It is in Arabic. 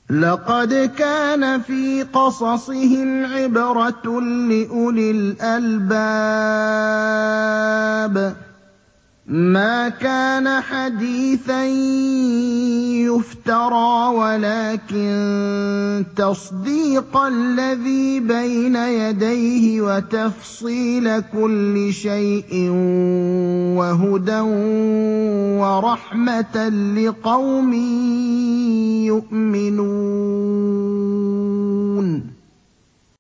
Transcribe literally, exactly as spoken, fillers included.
لَقَدْ كَانَ فِي قَصَصِهِمْ عِبْرَةٌ لِّأُولِي الْأَلْبَابِ ۗ مَا كَانَ حَدِيثًا يُفْتَرَىٰ وَلَٰكِن تَصْدِيقَ الَّذِي بَيْنَ يَدَيْهِ وَتَفْصِيلَ كُلِّ شَيْءٍ وَهُدًى وَرَحْمَةً لِّقَوْمٍ يُؤْمِنُونَ